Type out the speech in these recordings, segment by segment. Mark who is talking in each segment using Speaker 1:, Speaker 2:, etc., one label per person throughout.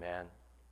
Speaker 1: Amen.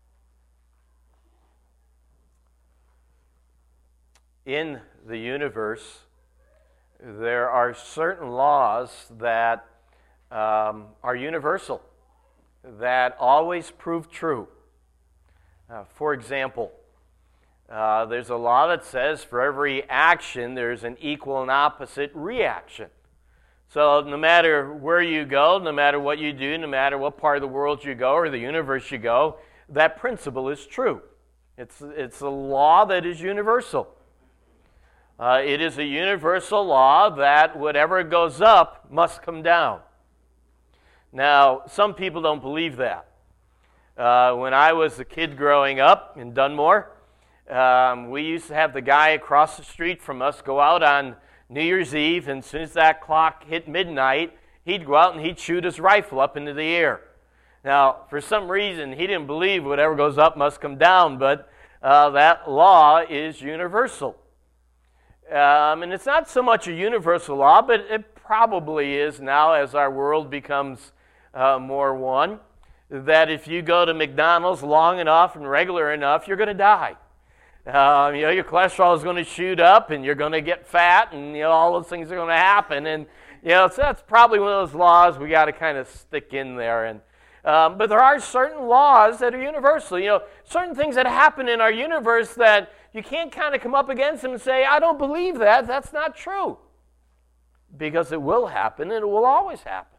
Speaker 1: In the universe, there are certain laws that are universal, that always prove true. For example, there's a law that says for every action, there's an equal and opposite reaction. So no matter where you go, no matter what you do, no matter what part of the world you go or the universe you go, that principle is true. It's a law that is universal. It is a universal law that whatever goes up must come down. Now, some people don't believe that. When I was a kid growing up in Dunmore, we used to have the guy across the street from us go out on New Year's Eve, and as soon as that clock hit midnight, he'd go out and he'd shoot his rifle up into the air. Now, for some reason, he didn't believe whatever goes up must come down, but that law is universal. And it's not so much a universal law, but it probably is now as our world becomes more one, that if you go to McDonald's long enough and regular enough, you're going to die. Your cholesterol is going to shoot up, and you're going to get fat, and all those things are going to happen. And so that's probably one of those laws we got to kind of stick in there. And but there are certain laws that are universal. Certain things that happen in our universe that you can't kind of come up against them and say, I don't believe that. That's not true. Because it will happen, and it will always happen.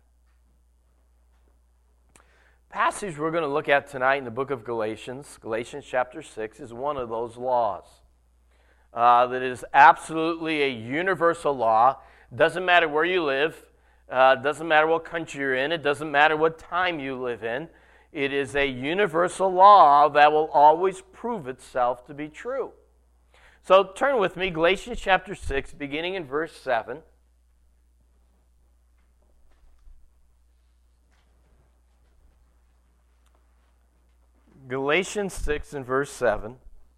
Speaker 1: The passage we're going to look at tonight in the book of Galatians, Galatians chapter 6, is one of those laws. That is absolutely a universal law. Doesn't matter where you live. Doesn't matter what country you're in. It doesn't matter what time you live in. It is a universal law that will always prove itself to be true. So turn with me, Galatians chapter 6, beginning in verse 7. Galatians 6 and verse 7.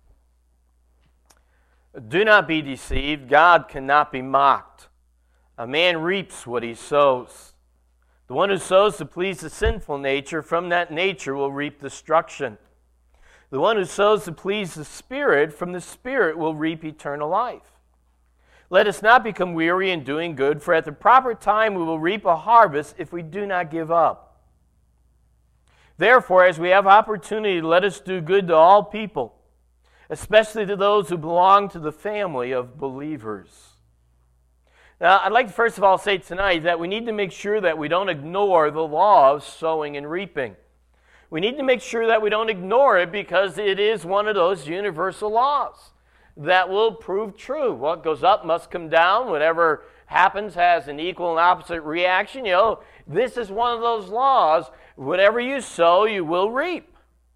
Speaker 1: Do not be deceived. God cannot be mocked. A man reaps what he sows. The one who sows to please the sinful nature, from that nature will reap destruction. The one who sows to please the Spirit, from the Spirit will reap eternal life. Let us not become weary in doing good, for at the proper time we will reap a harvest if we do not give up. Therefore, as we have opportunity, let us do good to all people, especially to those who belong to the family of believers. Now, I'd like to first of all say tonight that we need to make sure that we don't ignore the law of sowing and reaping. We need to make sure that we don't ignore it because it is one of those universal laws that will prove true. What goes up must come down. Whatever happens has an equal and opposite reaction. This is one of those laws. Whatever you sow, you will reap.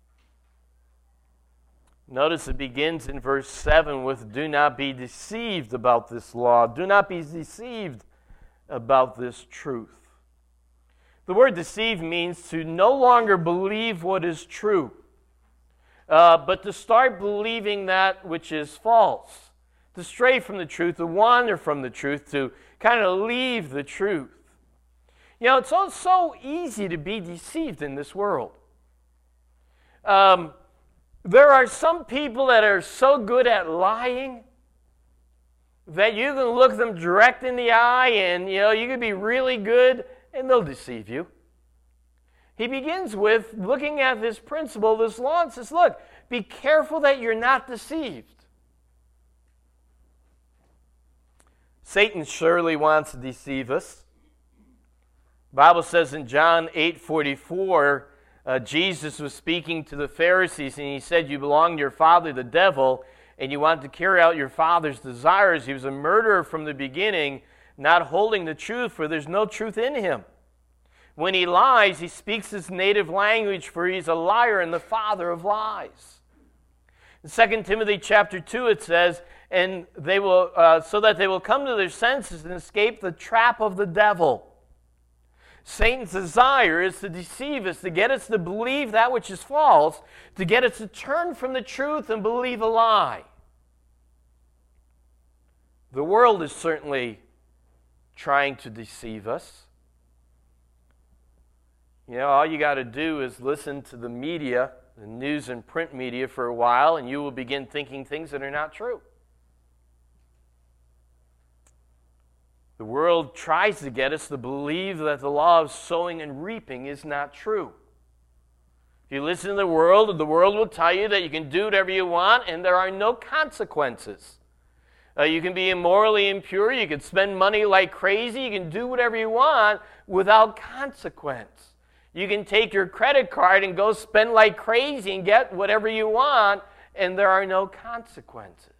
Speaker 1: Notice it begins in verse 7 with, do not be deceived about this law. Do not be deceived about this truth. The word deceive means to no longer believe what is true, but to start believing that which is false, to stray from the truth, to wander from the truth, to kind of leave the truth. It's so easy to be deceived in this world. There are some people that are so good at lying that you can look them direct in the eye and, you can be really good and they'll deceive you. He begins with looking at this principle, this law, and says, look, be careful that you're not deceived. Satan surely wants to deceive us. The Bible says in John 8:44, Jesus was speaking to the Pharisees, and he said, you belong to your father, the devil, and you want to carry out your father's desires. He was a murderer from the beginning, not holding the truth, for there's no truth in him. When he lies, he speaks his native language, for he's a liar and the father of lies. In 2 Timothy chapter 2, it says, and they will, so that they will come to their senses and escape the trap of the devil. Satan's desire is to deceive us, to get us to believe that which is false, to get us to turn from the truth and believe a lie. The world is certainly trying to deceive us. All you got to do is listen to the media the news and print media for a while, and you will begin thinking things that are not true. The world tries to get us to believe that the law of sowing and reaping is not true. If you listen to the world will tell you that you can do whatever you want and there are no consequences. You can be immorally impure, you can spend money like crazy, you can do whatever you want without consequence. You can take your credit card and go spend like crazy and get whatever you want, and there are no consequences.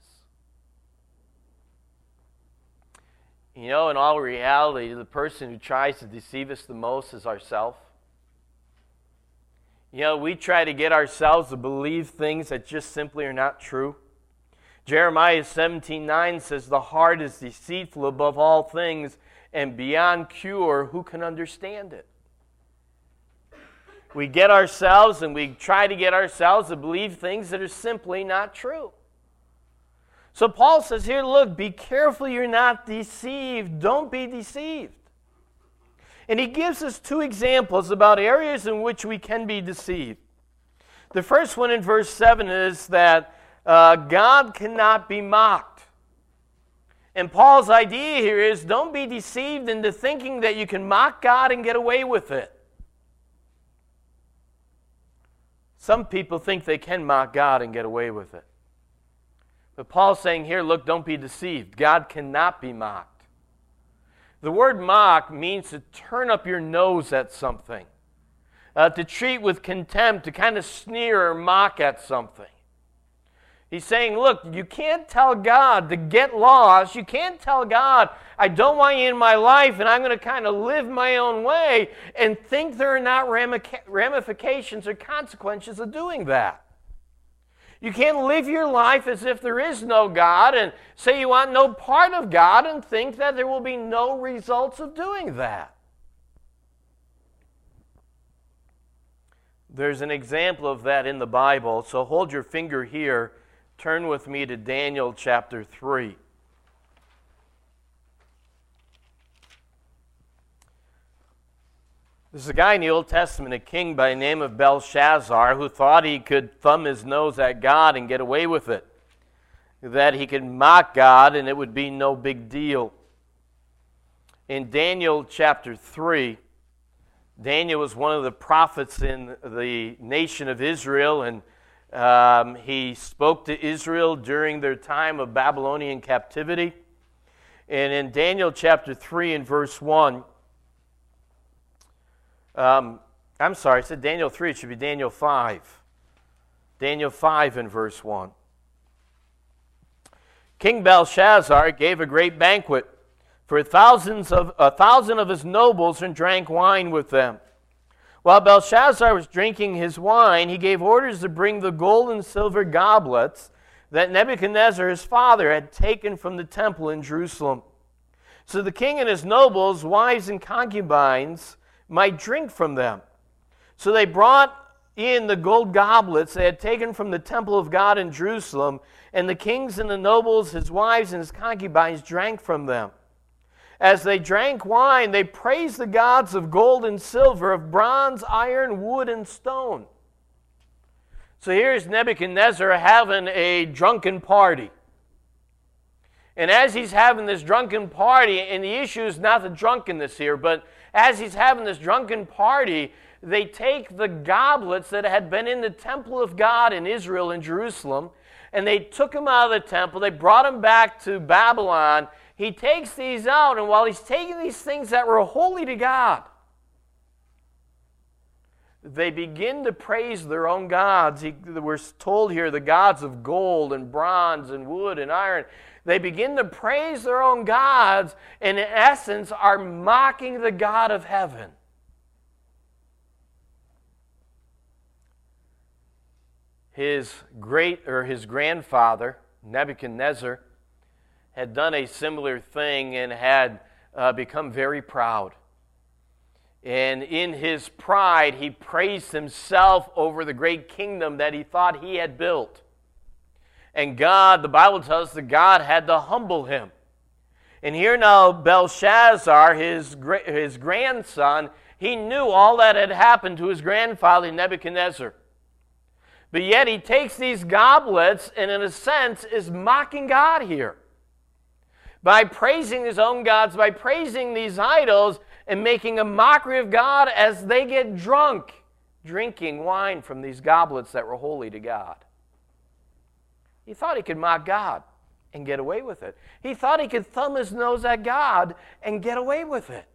Speaker 1: You know, in all reality, the person who tries to deceive us the most is ourselves. You know, we try to get ourselves to believe things that just simply are not true. Jeremiah 17:9 says, "The heart is deceitful above all things, and beyond cure, who can understand it?" We get ourselves and we try to get ourselves to believe things that are simply not true. So Paul says here, look, be careful you're not deceived. Don't be deceived. And he gives us two examples about areas in which we can be deceived. The first one in verse 7 is that God cannot be mocked. And Paul's idea here is don't be deceived into thinking that you can mock God and get away with it. Some people think they can mock God and get away with it. But Paul's saying here, look, don't be deceived. God cannot be mocked. The word mock means to turn up your nose at something, to treat with contempt, to kind of sneer or mock at something. He's saying, look, you can't tell God to get lost. You can't tell God, I don't want you in my life and I'm going to kind of live my own way and think there are not ramifications or consequences of doing that. You can't live your life as if there is no God and say you want no part of God and think that there will be no results of doing that. There's an example of that in the Bible, so hold your finger here. Turn with me to Daniel chapter 3. There's a guy in the Old Testament, a king by the name of Belshazzar, who thought he could thumb his nose at God and get away with it. That he could mock God and it would be no big deal. In Daniel chapter 3, Daniel was one of the prophets in the nation of Israel, and he spoke to Israel during their time of Babylonian captivity. And in Daniel chapter 3 and verse 1, I'm sorry, I said Daniel 3, it should be Daniel 5. Daniel 5 and verse 1. King Belshazzar gave a great banquet for 1,000 of his nobles and drank wine with them. While Belshazzar was drinking his wine, he gave orders to bring the gold and silver goblets that Nebuchadnezzar his father had taken from the temple in Jerusalem. So the king and his nobles, wives and concubines, might drink from them. So they brought in the gold goblets they had taken from the temple of God in Jerusalem, and the kings and the nobles, his wives and his concubines, drank from them. As they drank wine, they praised the gods of gold and silver, of bronze, iron, wood, and stone. So here's Nebuchadnezzar having a drunken party. And as he's having this drunken party, and the issue is not the drunkenness here, but as he's having this drunken party, they take the goblets that had been in the temple of God in Israel in Jerusalem, and they took them out of the temple, they brought them back to Babylon. He takes these out, and while he's taking these things that were holy to God, they begin to praise their own gods. We're told here the gods of gold and bronze and wood and iron. They begin to praise their own gods, and in essence are mocking the God of heaven. His grandfather, Nebuchadnezzar, had done a similar thing and had become very proud. And in his pride, he praised himself over the great kingdom that he thought he had built. And God, the Bible tells us that God had to humble him. And here now Belshazzar, his grandson, he knew all that had happened to his grandfather Nebuchadnezzar. But yet he takes these goblets and in a sense is mocking God here. By praising his own gods, by praising these idols and making a mockery of God as they get drunk, drinking wine from these goblets that were holy to God. He thought he could mock God and get away with it. He thought he could thumb his nose at God and get away with it.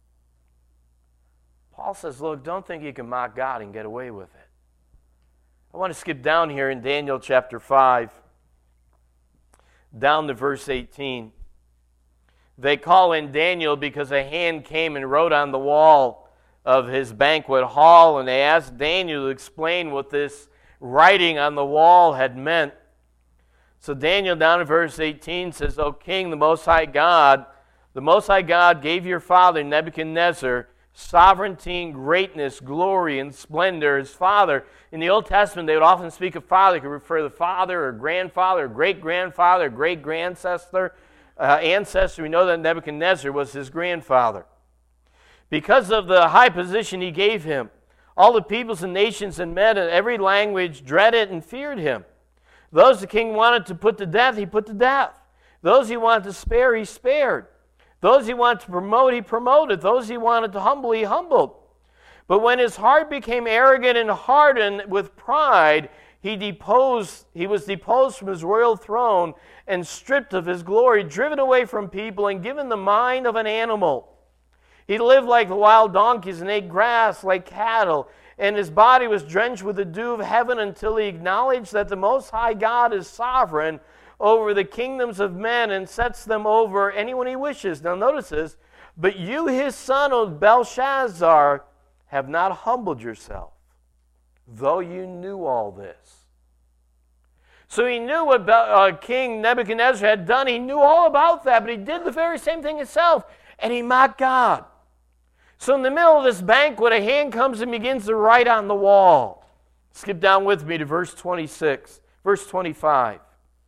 Speaker 1: Paul says, look, don't think you can mock God and get away with it. I want to skip down here in Daniel chapter 5, down to verse 18. They call in Daniel because a hand came and wrote on the wall of his banquet hall, and they asked Daniel to explain what this writing on the wall had meant. So Daniel down in verse 18 says, O King, the Most High God gave your father Nebuchadnezzar sovereignty and greatness, glory and splendor. His father, in the Old Testament, they would often speak of father. They could refer to the father or grandfather or great-grandfather or great-ancestor. We know that Nebuchadnezzar was his grandfather. Because of the high position he gave him, all the peoples and nations and men in every language dreaded and feared him. Those the king wanted to put to death, he put to death. Those he wanted to spare, he spared. Those he wanted to promote, he promoted. Those he wanted to humble, he humbled. But when his heart became arrogant and hardened with pride, he was deposed from his royal throne and stripped of his glory, driven away from people and given the mind of an animal. He lived like the wild donkeys and ate grass like cattle, and his body was drenched with the dew of heaven until he acknowledged that the Most High God is sovereign over the kingdoms of men and sets them over anyone he wishes. Now notice this, but you, his son, O Belshazzar, have not humbled yourself, though you knew all this. So he knew what King Nebuchadnezzar had done. He knew all about that, but he did the very same thing himself, and he mocked God. So in the middle of this banquet, a hand comes and begins to write on the wall. Skip down with me to verse 26, verse 25.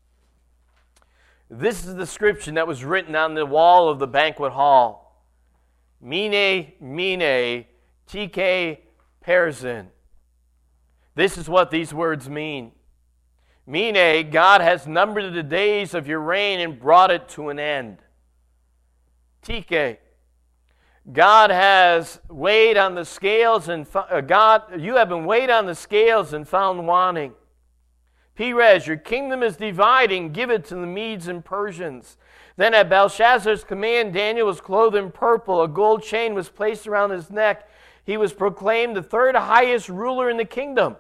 Speaker 1: This is the description that was written on the wall of the banquet hall. Mene, mene, tike, perzin. This is what these words mean. Mene, God has numbered the days of your reign and brought it to an end. Tike, God has weighed on the scales and you have been weighed on the scales and found wanting. Perez, your kingdom is dividing, give it to the Medes and Persians. Then at Belshazzar's command, Daniel was clothed in purple. A gold chain was placed around his neck. He was proclaimed the third highest ruler in the kingdom.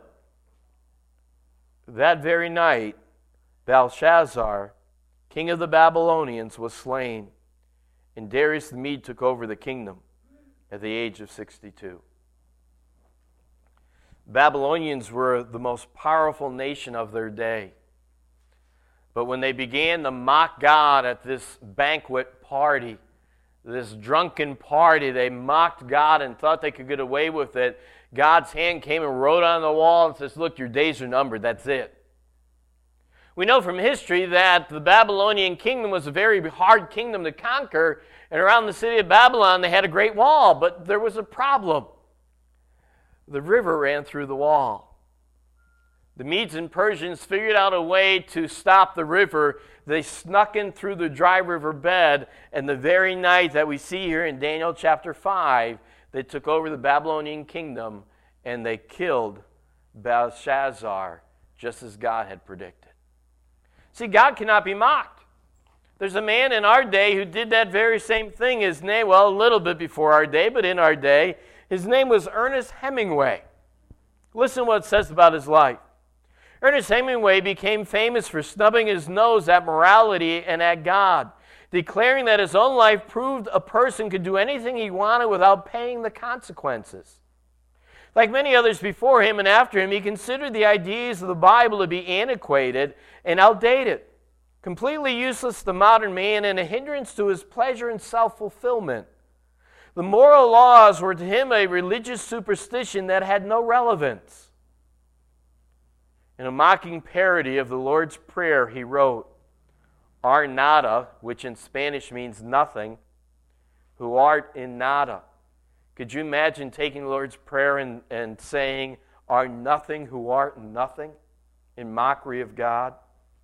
Speaker 1: That very night, Belshazzar, king of the Babylonians, was slain, and Darius the Mede took over the kingdom at the age of 62. Babylonians were the most powerful nation of their day. But when they began to mock God at this banquet party, this drunken party, they mocked God and thought they could get away with it. God's hand came and wrote on the wall and says, look, your days are numbered, that's it. We know from history that the Babylonian kingdom was a very hard kingdom to conquer, and around the city of Babylon they had a great wall, but there was a problem. The river ran through the wall. The Medes and Persians figured out a way to stop the river. They snuck in through the dry river bed, and the very night that we see here in Daniel chapter 5, they took over the Babylonian kingdom, and they killed Belshazzar, just as God had predicted. See, God cannot be mocked. There's a man in our day who did that very same thing. His name, well, a little bit before our day, but in our day, his name was Ernest Hemingway. Listen to what it says about his life. Ernest Hemingway became famous for snubbing his nose at morality and at God, declaring that his own life proved a person could do anything he wanted without paying the consequences. Like many others before him and after him, he considered the ideas of the Bible to be antiquated and outdated, completely useless to modern man and a hindrance to his pleasure and self-fulfillment. The moral laws were to him a religious superstition that had no relevance. In a mocking parody of the Lord's Prayer, he wrote, Ar nada, which in Spanish means nothing, who art in nada. Could you imagine taking the Lord's Prayer and saying, are nothing who art nothing, in mockery of God.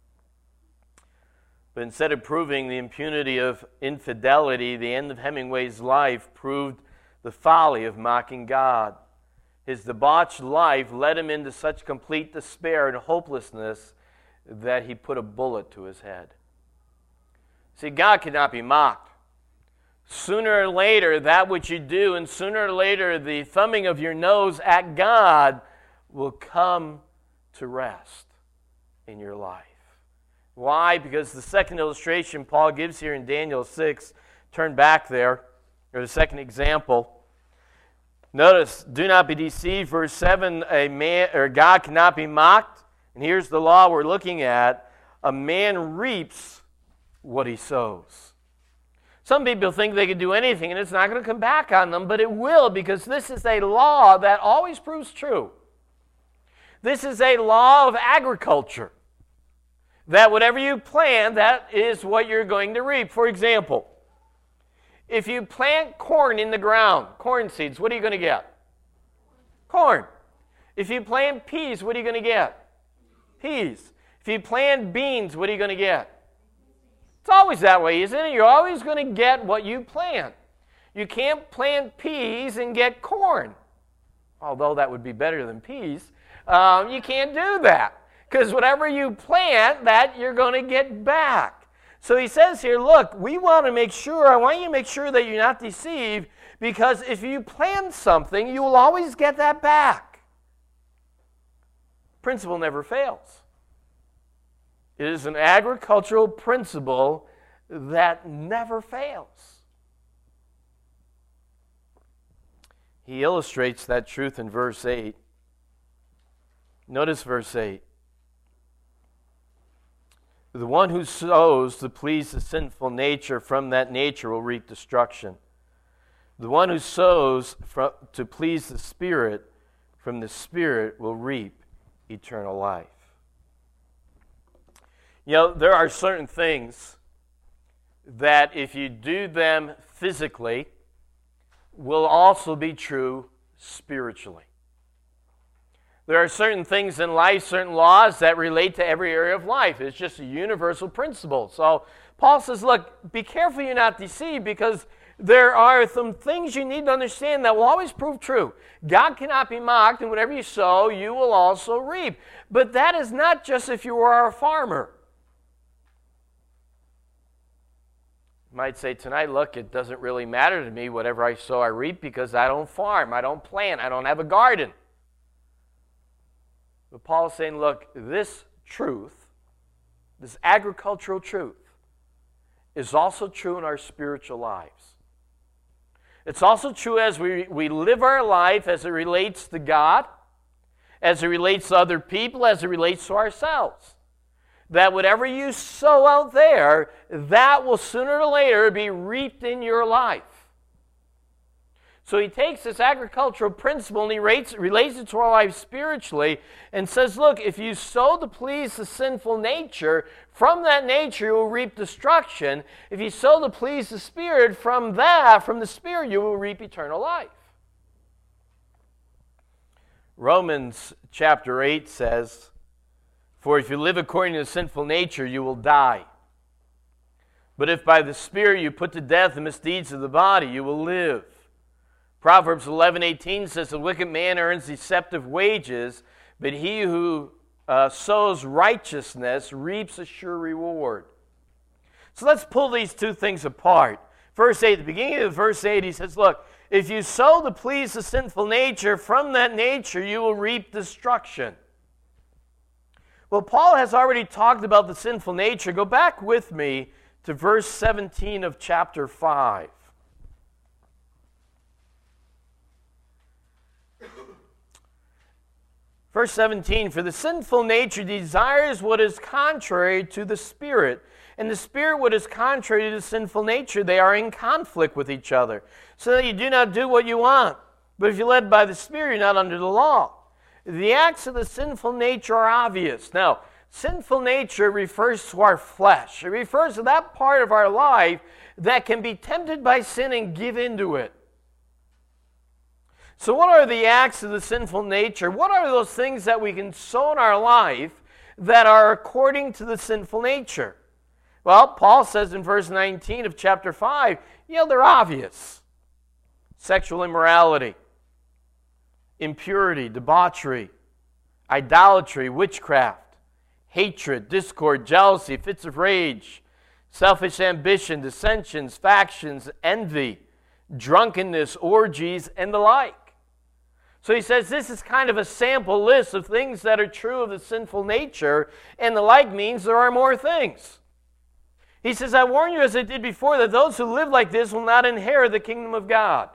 Speaker 1: But instead of proving the impunity of infidelity, the end of Hemingway's life proved the folly of mocking God. His debauched life led him into such complete despair and hopelessness that he put a bullet to his head. See, God cannot be mocked. Sooner or later, that which you do, and sooner or later, the thumbing of your nose at God will come to rest in your life. Why? Because the second illustration Paul gives here in Daniel 6, turn back there, or the second example. Notice, do not be deceived, verse 7, God cannot be mocked. And here's the law we're looking at. A man reaps what he sows. Some people think they can do anything and it's not going to come back on them, but it will, because this is a law that always proves true. This is a law of agriculture, that whatever you plant, that is what you're going to reap. For example, if you plant corn in the ground, corn seeds, what are you going to get? Corn. If you plant peas, what are you going to get? Peas. If you plant beans, what are you going to get? It's always that way, isn't it? You're always going to get what you plant. You can't plant peas and get corn. Although that would be better than peas. You can't do that. Because whatever you plant, that you're going to get back. So he says here, look, I want you to make sure that you're not deceived, because if you plant something, you will always get that back. Principle never fails. It is an agricultural principle that never fails. He illustrates that truth in verse 8. Notice verse 8. The one who sows to please the sinful nature, from that nature will reap destruction. The one who sows to please the Spirit, from the Spirit will reap eternal life. You know, there are certain things that if you do them physically, will also be true spiritually. There are certain things in life, certain laws that relate to every area of life. It's just a universal principle. So Paul says, look, be careful you're not deceived, because there are some things you need to understand that will always prove true. God cannot be mocked, and whatever you sow, you will also reap. But that is not just if you are a farmer. You might say tonight, look, it doesn't really matter to me whatever I sow, I reap, because I don't farm, I don't plant, I don't have a garden. But Paul is saying, look, this truth, this agricultural truth, is also true in our spiritual lives. It's also true as we live our life as it relates to God, as it relates to other people, as it relates to ourselves. That whatever you sow out there, that will sooner or later be reaped in your life. So he takes this agricultural principle and he relates it to our life spiritually and says, look, if you sow to please the sinful nature, from that nature you will reap destruction. If you sow to please the Spirit, from the Spirit you will reap eternal life. Romans chapter 8 says, for if you live according to the sinful nature, you will die. But if by the Spirit you put to death the misdeeds of the body, you will live. Proverbs 11:18 says, the wicked man earns deceptive wages, but he who sows righteousness reaps a sure reward. So let's pull these two things apart. Verse 8, at the beginning of verse 8, he says, look, if you sow to please the sinful nature, from that nature you will reap destruction. Well, Paul has already talked about the sinful nature. Go back with me to verse 17 of chapter 5. Verse 17, for the sinful nature desires what is contrary to the Spirit, and the Spirit what is contrary to the sinful nature. They are in conflict with each other, so that you do not do what you want. But if you're led by the Spirit, you're not under the law. The acts of the sinful nature are obvious. Now, sinful nature refers to our flesh. It refers to that part of our life that can be tempted by sin and give into it. So what are the acts of the sinful nature? What are those things that we can sow in our life that are according to the sinful nature? Well, Paul says in verse 19 of chapter 5, they're obvious. Sexual immorality, impurity, debauchery, idolatry, witchcraft, hatred, discord, jealousy, fits of rage, selfish ambition, dissensions, factions, envy, drunkenness, orgies, and the like. So he says this is kind of a sample list of things that are true of the sinful nature, and the like means there are more things. He says, I warn you as I did before that those who live like this will not inherit the kingdom of God.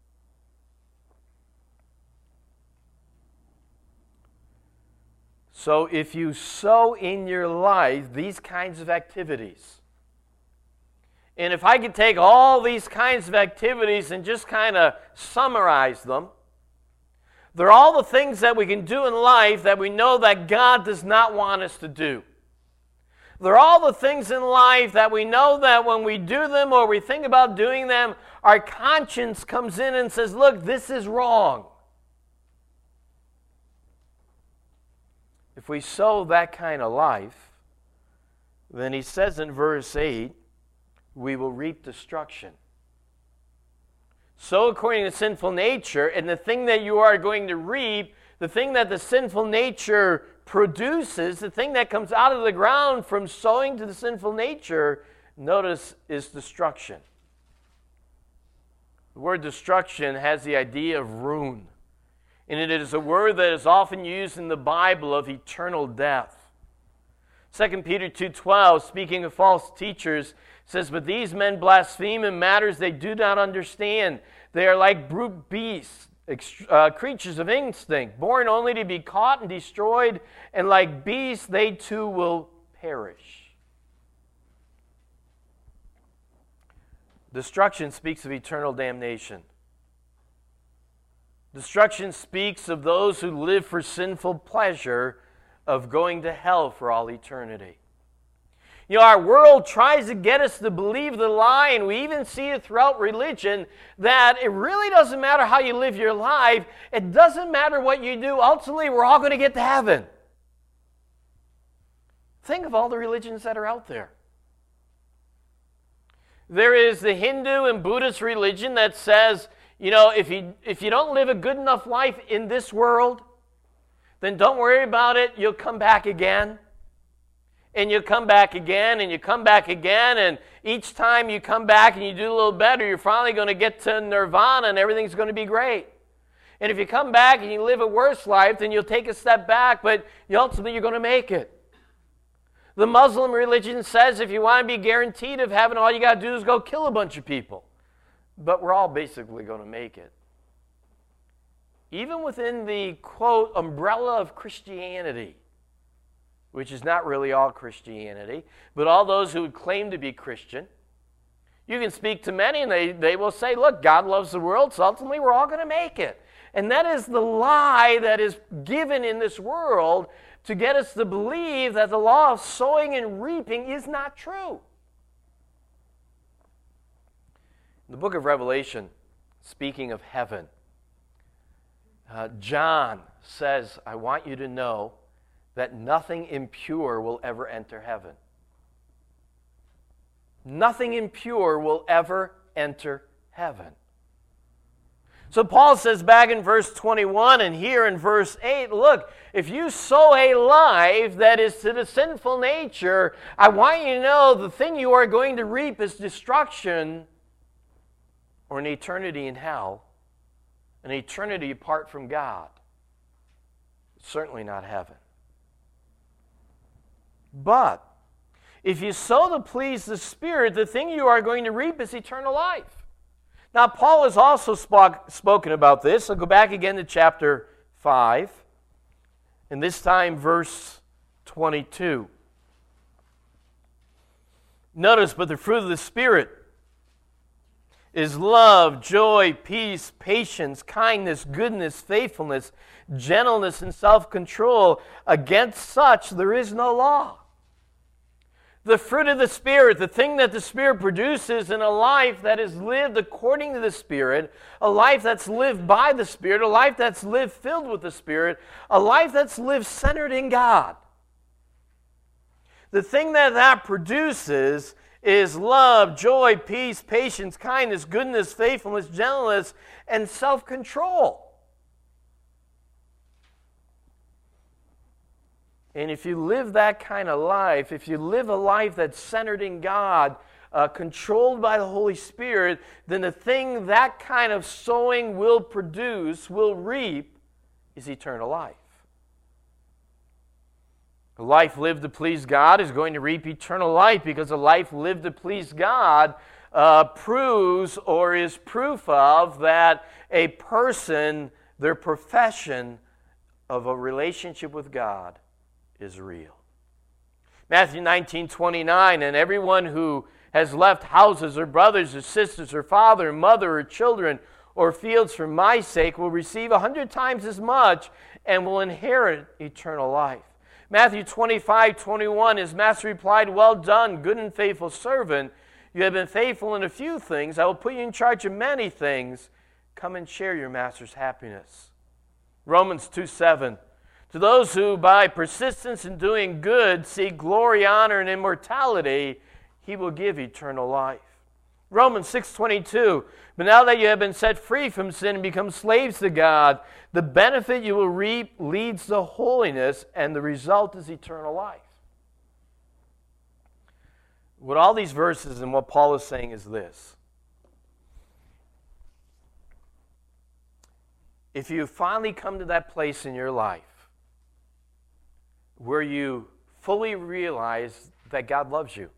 Speaker 1: So if you sow in your life these kinds of activities, and if I could take all these kinds of activities and just kind of summarize them, they're all the things that we can do in life that we know that God does not want us to do. They're all the things in life that we know that when we do them or we think about doing them, our conscience comes in and says, look, this is wrong. If we sow that kind of life, then he says in verse 8, we will reap destruction. So according to sinful nature, and the thing that you are going to reap, the thing that the sinful nature produces, the thing that comes out of the ground from sowing to the sinful nature, notice, is destruction. The word destruction has the idea of ruin. And it is a word that is often used in the Bible of eternal death. 2 Peter 2:12, speaking of false teachers, says, but these men blaspheme in matters they do not understand. They are like brute beasts, creatures of instinct, born only to be caught and destroyed, and like beasts they too will perish. Destruction speaks of eternal damnation. Destruction speaks of those who live for sinful pleasure of going to hell for all eternity. Our world tries to get us to believe the lie, and we even see it throughout religion, that it really doesn't matter how you live your life. It doesn't matter what you do. Ultimately, we're all going to get to heaven. Think of all the religions that are out there. There is the Hindu and Buddhist religion that says, if you don't live a good enough life in this world, then don't worry about it. You'll come back again. And you come back again, and you come back again, and each time you come back and you do a little better, you're finally going to get to nirvana, and everything's going to be great. And if you come back and you live a worse life, then you'll take a step back, but ultimately you're going to make it. The Muslim religion says if you want to be guaranteed of heaven, all you got to do is go kill a bunch of people. But we're all basically going to make it. Even within the, quote, umbrella of Christianity, which is not really all Christianity, but all those who would claim to be Christian, you can speak to many and they will say, look, God loves the world, so ultimately we're all going to make it. And that is the lie that is given in this world to get us to believe that the law of sowing and reaping is not true. In the book of Revelation, speaking of heaven, John says, I want you to know that nothing impure will ever enter heaven. Nothing impure will ever enter heaven. So Paul says back in verse 21 and here in verse 8, look, if you sow a life that is to the sinful nature, I want you to know the thing you are going to reap is destruction or an eternity in hell, an eternity apart from God. Certainly not heaven. But if you sow to please the Spirit, the thing you are going to reap is eternal life. Now, Paul has also spoken about this. So go back again to chapter 5, and this time verse 22. Notice, but the fruit of the Spirit is love, joy, peace, patience, kindness, goodness, faithfulness, gentleness, and self-control. Against such there is no law. The fruit of the Spirit, the thing that the Spirit produces in a life that is lived according to the Spirit, a life that's lived by the Spirit, a life that's lived filled with the Spirit, a life that's lived centered in God. The thing that produces is love, joy, peace, patience, kindness, goodness, faithfulness, gentleness, and self-control. And if you live that kind of life, if you live a life that's centered in God, controlled by the Holy Spirit, then the thing that kind of sowing will produce, will reap, is eternal life. A life lived to please God is going to reap eternal life, because a life lived to please God proves or is proof of that a person, their profession of a relationship with God is real. Matthew 19:29, and everyone who has left houses or brothers or sisters or father or mother or children or fields for my sake will receive 100 times as much and will inherit eternal life. Matthew 25:21, his master replied, well done, good and faithful servant. You have been faithful in a few things. I will put you in charge of many things. Come and share your master's happiness. Romans 2:7, to those who by persistence in doing good seek glory, honor, and immortality, he will give eternal life. Romans 6:22, but now that you have been set free from sin and become slaves to God, the benefit you will reap leads to holiness, and the result is eternal life. What all these verses and what Paul is saying is this. If you finally come to that place in your life where you fully realize that God loves you,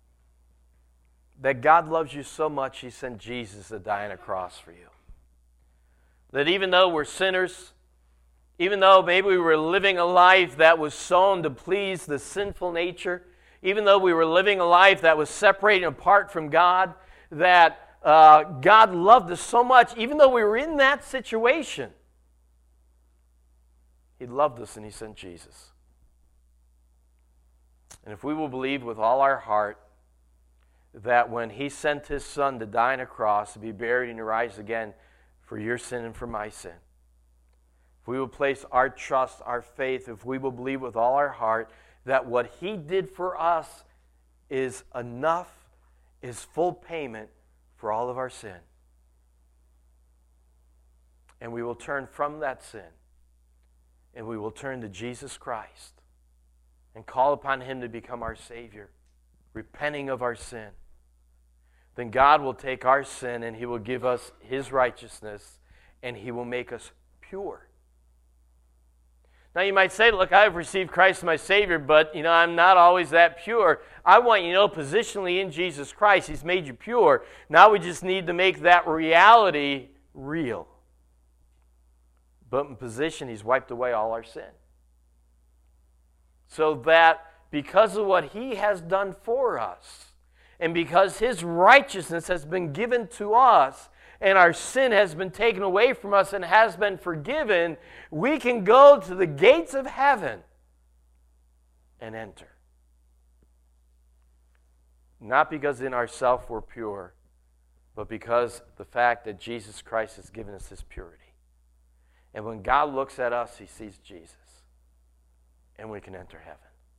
Speaker 1: that God loves you so much He sent Jesus to die on a cross for you, that even though we're sinners, even though maybe we were living a life that was sown to please the sinful nature, even though we were living a life that was separated apart from God, that God loved us so much, even though we were in that situation, He loved us and He sent Jesus. And if we will believe with all our heart that when He sent His Son to die on a cross, to be buried and to rise again for your sin and for my sin, if we will place our trust, our faith, if we will believe with all our heart that what He did for us is enough, is full payment for all of our sin, and we will turn from that sin, and we will turn to Jesus Christ and call upon Him to become our Savior, repenting of our sin, then God will take our sin and He will give us His righteousness, and He will make us pure. Now you might say, look, I have received Christ as my Savior, but I'm not always that pure. I want you to know positionally in Jesus Christ, He's made you pure. Now we just need to make that reality real. But in position, He's wiped away all our sin. So that because of what He has done for us, and because His righteousness has been given to us, and our sin has been taken away from us and has been forgiven, we can go to the gates of heaven and enter. Not because in ourselves we're pure, but because the fact that Jesus Christ has given us His purity. And when God looks at us, He sees Jesus, and we can enter heaven.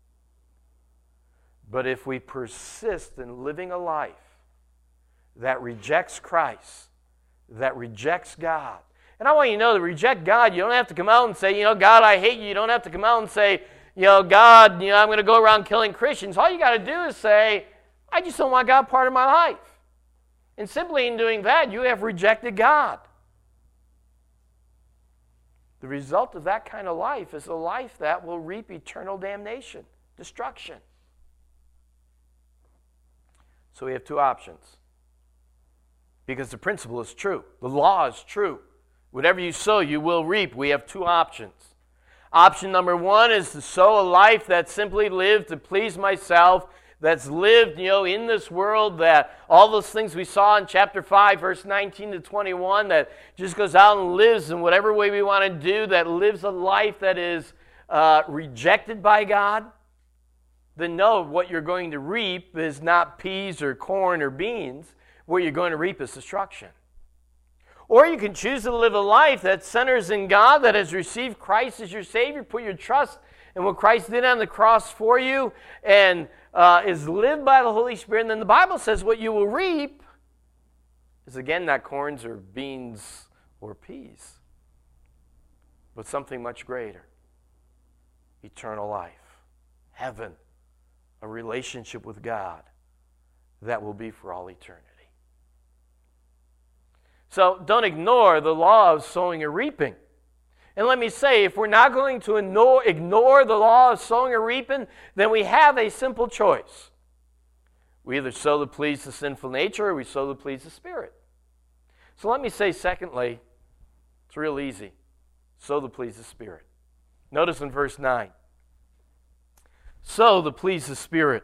Speaker 1: But if we persist in living a life that rejects Christ, that rejects God. And I want you to know, to reject God, you don't have to come out and say, God, I hate you. You don't have to come out and say, God, I'm going to go around killing Christians. All you got to do is say, I just don't want God part of my life. And simply in doing that, you have rejected God. The result of that kind of life is a life that will reap eternal damnation, destruction. So we have two options. Because the principle is true. The law is true. Whatever you sow, you will reap. We have two options. Option number one is to sow a life that's simply lived to please myself, that's lived, in this world, that all those things we saw in chapter 5, verse 19 to 21, that just goes out and lives in whatever way we want to do, that lives a life that is rejected by God, then know what you're going to reap is not peas or corn or beans. What you're going to reap is destruction. Or you can choose to live a life that centers in God, that has received Christ as your Savior, put your trust in what Christ did on the cross for you, and is lived by the Holy Spirit. And then the Bible says what you will reap is, again, not corns or beans or peas, but something much greater. Eternal life, heaven, a relationship with God that will be for all eternity. So don't ignore the law of sowing and reaping. And let me say, if we're not going to ignore the law of sowing and reaping, then we have a simple choice. We either sow to please the sinful nature or we sow to please the Spirit. So let me say, secondly, it's real easy. Sow to please the Spirit. Notice in verse 9. Sow to please the Spirit.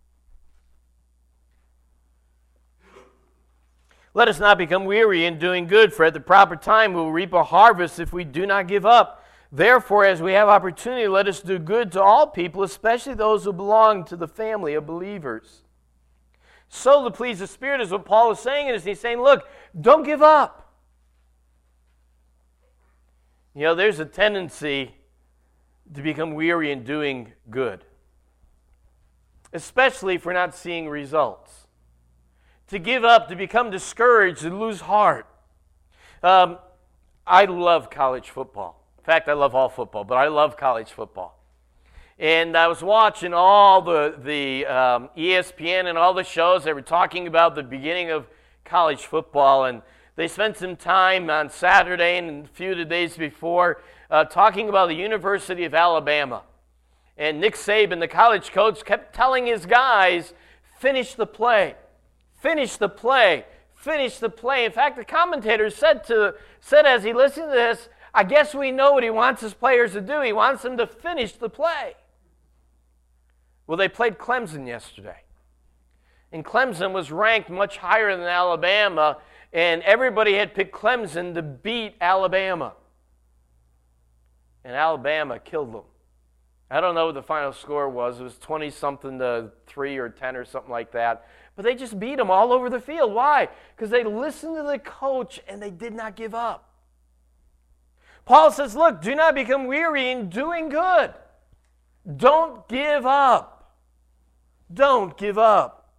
Speaker 1: Let us not become weary in doing good, for at the proper time we will reap a harvest if we do not give up. Therefore, as we have opportunity, let us do good to all people, especially those who belong to the family of believers. Sow to please the Spirit is what Paul is saying, and he's saying, look, don't give up. You know, there's a tendency to become weary in doing good, especially if we're not seeing results. To give up, to become discouraged, to lose heart. I love college football. In fact, I love all football, but I love college football. And I was watching all the ESPN and all the shows that were talking about the beginning of college football, and they spent some time on Saturday and a few of the days before talking about the University of Alabama. And Nick Saban, the college coach, kept telling his guys, finish the play. Finish the play. Finish the play. In fact, the commentator said as he listened to this, I guess we know what he wants his players to do. He wants them to finish the play. Well, they played Clemson yesterday. And Clemson was ranked much higher than Alabama, and everybody had picked Clemson to beat Alabama. And Alabama killed them. I don't know what the final score was. It was 20-something to 3 or 10 or something like that. But they just beat them all over the field. Why? Because they listened to the coach and they did not give up. Paul says, look, do not become weary in doing good. Don't give up. Don't give up.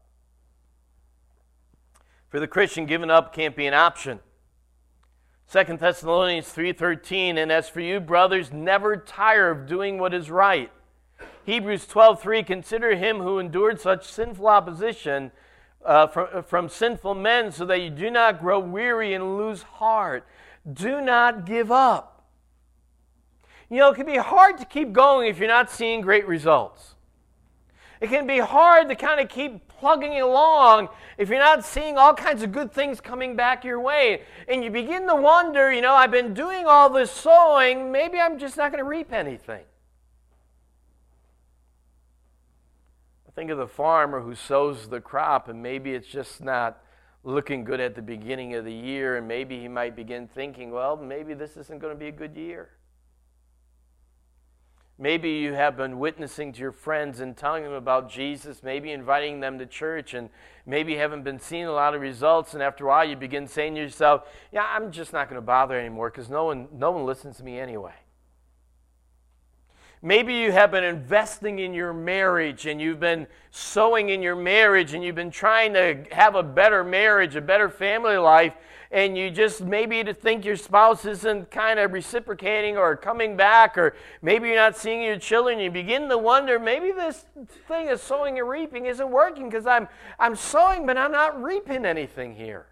Speaker 1: For the Christian, giving up can't be an option. 2 Thessalonians 3:13, and as for you, brothers, never tire of doing what is right. Hebrews 12:3, consider him who endured such sinful opposition from sinful men, so that you do not grow weary and lose heart. Do not give up. You know, it can be hard to keep going if you're not seeing great results. It can be hard to kind of keep plugging along if you're not seeing all kinds of good things coming back your way. And you begin to wonder, you know, I've been doing all this sowing, maybe I'm just not going to reap anything. I think of the farmer who sows the crop, and maybe it's just not looking good at the beginning of the year, and maybe he might begin thinking, well, maybe this isn't going to be a good year. Maybe you have been witnessing to your friends and telling them about Jesus, maybe inviting them to church, and maybe you haven't been seeing a lot of results, and after a while you begin saying to yourself, yeah, I'm just not going to bother anymore because no one listens to me anyway. Maybe you have been investing in your marriage, and you've been sowing in your marriage, and you've been trying to have a better marriage, a better family life, and you just maybe to think your spouse isn't kind of reciprocating or coming back, or maybe you're not seeing your children. You begin to wonder, maybe this thing of sowing and reaping isn't working because I'm sowing, but I'm not reaping anything here.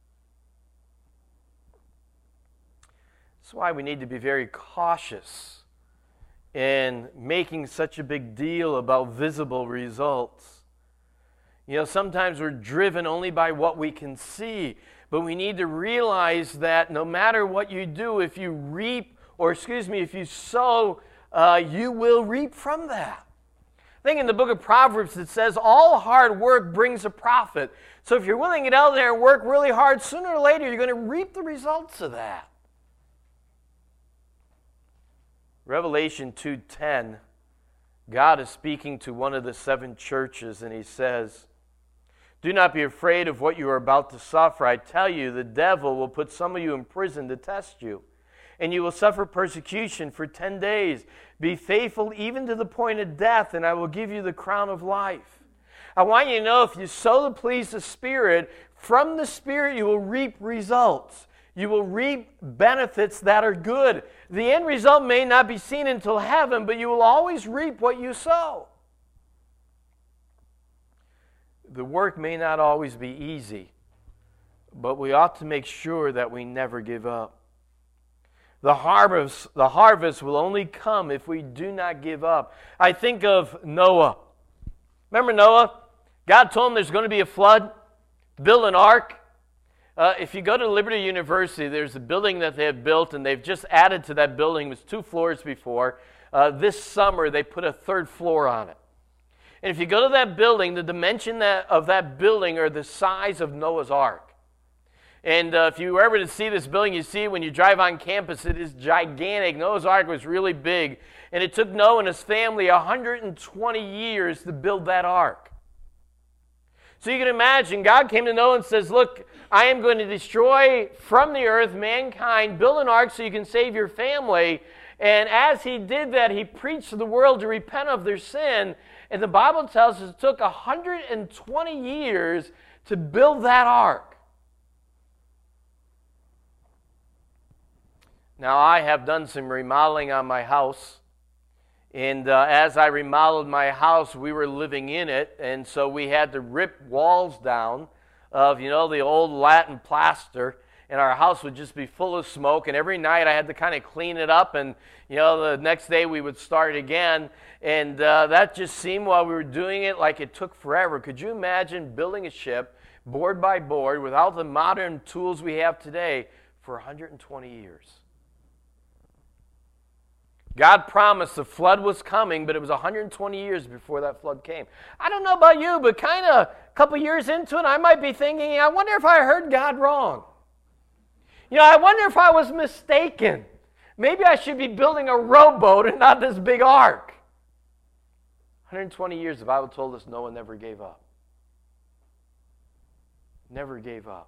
Speaker 1: That's why we need to be very cautious in making such a big deal about visible results. You know, sometimes we're driven only by what we can see, but we need to realize that no matter what you do, if you sow, you will reap from that. I think in the book of Proverbs it says, all hard work brings a profit. So if you're willing to get out there and work really hard, sooner or later you're going to reap the results of that. Revelation 2:10 God is speaking to one of the 7 churches, and he says, "Do not be afraid of what you are about to suffer. I tell you, the devil will put some of you in prison to test you, and you will suffer persecution for 10 days. Be faithful even to the point of death, and I will give you the crown of life." I want you to know, if you sow to please the Spirit, from the Spirit you will reap results. You will reap benefits that are good. The end result may not be seen until heaven, but you will always reap what you sow. The work may not always be easy, but we ought to make sure that we never give up. The harvest will only come if we do not give up. I think of Noah. Remember Noah? God told him there's going to be a flood. Build an ark. If you go to Liberty University, there's a building that they have built, and they've just added to that building. It was 2 floors before. This summer, they put a 3rd floor on it. And if you go to that building, the dimension of that building are the size of Noah's Ark. And if you were ever to see this building, you see it when you drive on campus, it is gigantic. Noah's Ark was really big. And it took Noah and his family 120 years to build that ark. So you can imagine, God came to Noah and says, "Look, I am going to destroy from the earth mankind. Build an ark so you can save your family." And as he did that, he preached to the world to repent of their sin. And the Bible tells us it took 120 years to build that ark. Now, I have done some remodeling on my house. And as I remodeled my house, we were living in it. And so we had to rip walls down of, the old Latin plaster. And our house would just be full of smoke. And every night I had to kind of clean it up. And, the next day we would start again. And that just seemed, while we were doing it, like it took forever. Could you imagine building a ship, board by board, without the modern tools we have today, for 120 years? God promised the flood was coming, but it was 120 years before that flood came. I don't know about you, but kind of a couple years into it, I might be thinking, I wonder if I heard God wrong. I wonder if I was mistaken. Maybe I should be building a rowboat and not this big ark. 120 years, the Bible told us Noah never gave up. Never gave up.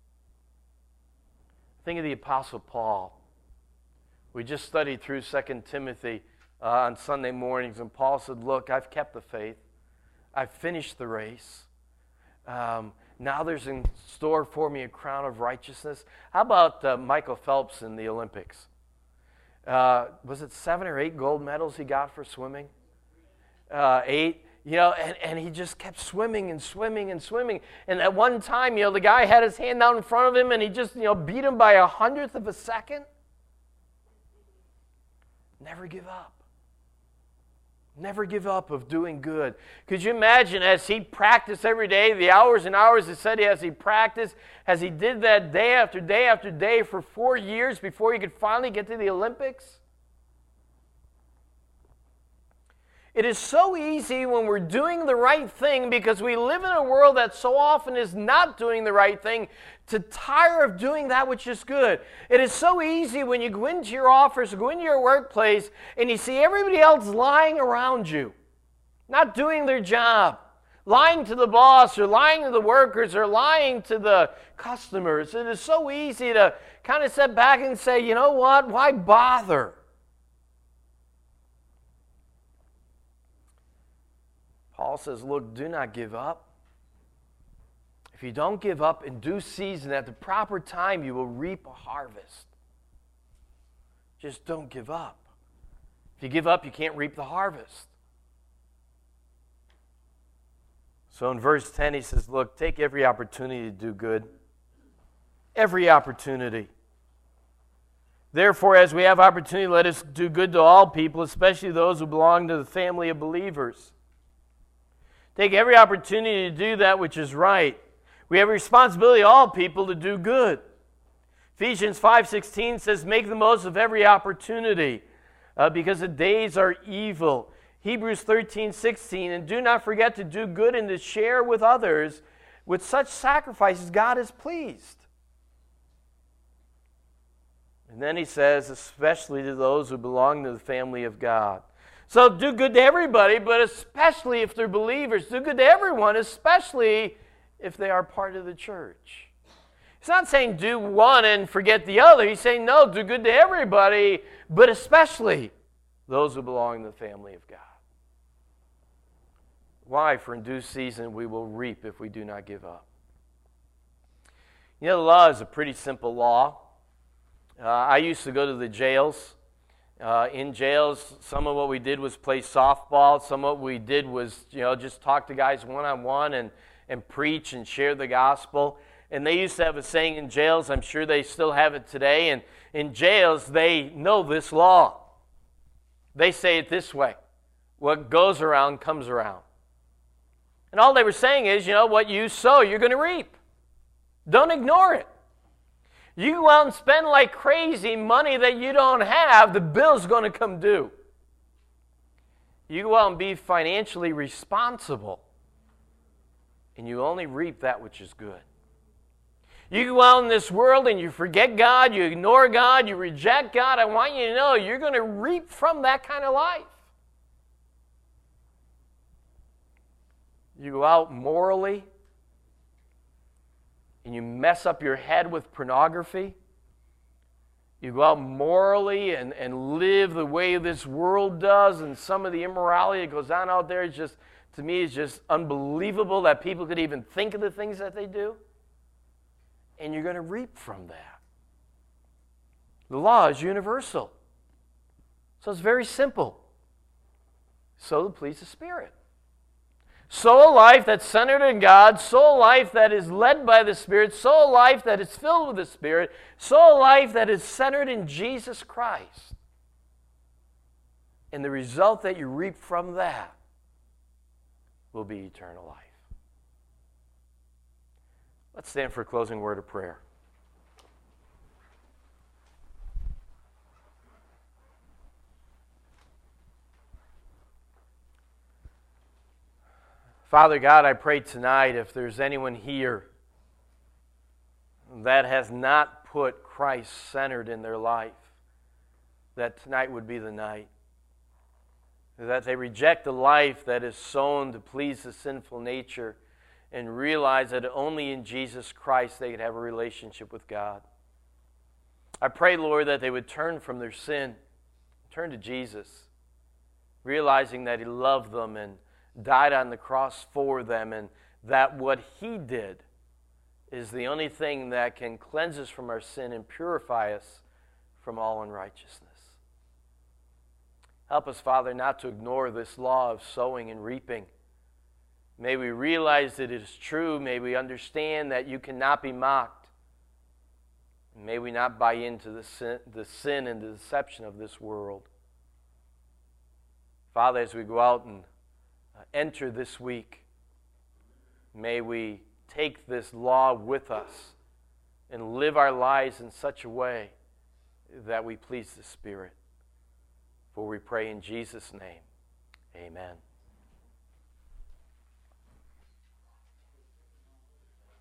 Speaker 1: Think of the Apostle Paul. We just studied through 2 Timothy on Sunday mornings, and Paul said, "Look, I've kept the faith. I've finished the race. Now there's in store for me a crown of righteousness." How about Michael Phelps in the Olympics? Was it 7 or 8 gold medals he got for swimming? 8. And he just kept swimming and swimming and swimming. And at one time, the guy had his hand down in front of him, and he just, beat him by 100th of a second. Never give up. Never give up of doing good. Could you imagine, as he practiced every day, the hours and hours it said as he practiced, as he did that day after day after day for 4 years before he could finally get to the Olympics? It is so easy when we're doing the right thing, because we live in a world that so often is not doing the right thing, to tire of doing that which is good. It is so easy when you go into your office or go into your workplace and you see everybody else lying around you, not doing their job, lying to the boss or lying to the workers or lying to the customers. It is so easy to kind of sit back and say, you know what, why bother? Paul says, look, do not give up. If you don't give up in due season, at the proper time, you will reap a harvest. Just don't give up. If you give up, you can't reap the harvest. So in verse 10, he says, look, take every opportunity to do good. Every opportunity. Therefore, as we have opportunity, let us do good to all people, especially those who belong to the family of believers. Take every opportunity to do that which is right. We have a responsibility, all people, to do good. Ephesians 5:16 says, make the most of every opportunity, because the days are evil. Hebrews 13:16, and do not forget to do good and to share with others. With such sacrifices, God is pleased. And then he says, especially to those who belong to the family of God. So do good to everybody, but especially if they're believers. Do good to everyone, especially if they are part of the church. He's not saying do one and forget the other. He's saying, no, do good to everybody, but especially those who belong to the family of God. Why? For in due season we will reap if we do not give up. You know, the law is a pretty simple law. I used to go to the jails. In jails, some of what we did was play softball. Some of what we did was, just talk to guys one-on-one and preach and share the gospel. And they used to have a saying in jails, I'm sure they still have it today, and in jails, they know this law. They say it this way: what goes around comes around. And all they were saying is, what you sow, you're going to reap. Don't ignore it. You go out and spend like crazy money that you don't have, the bill's going to come due. You go out and be financially responsible, and you only reap that which is good. You go out in this world and you forget God, you ignore God, you reject God. I want you to know you're going to reap from that kind of life. You go out morally and you mess up your head with pornography. You go out morally and live the way this world does, and some of the immorality that goes on out there is just, to me, is just unbelievable that people could even think of the things that they do. And you're going to reap from that. The law is universal. So it's very simple. Sow to please the Spirit. Sow a life that's centered in God. Sow a life that is led by the Spirit. Sow a life that is filled with the Spirit. Sow a life that is centered in Jesus Christ. And the result that you reap from that will be eternal life. Let's stand for a closing word of prayer. Father God, I pray tonight if there's anyone here that has not put Christ centered in their life, that tonight would be the night. That they reject a life that is sown to please the sinful nature and realize that only in Jesus Christ they could have a relationship with God. I pray, Lord, that they would turn from their sin, turn to Jesus, realizing that He loved them and died on the cross for them, and that what He did is the only thing that can cleanse us from our sin and purify us from all unrighteousness. Help us, Father, not to ignore this law of sowing and reaping. May we realize that it is true. May we understand that you cannot be mocked. May we not buy into the sin and the deception of this world. Father, as we go out and enter this week, may we take this law with us and live our lives in such a way that we please the Spirit. For we pray in Jesus' name, amen.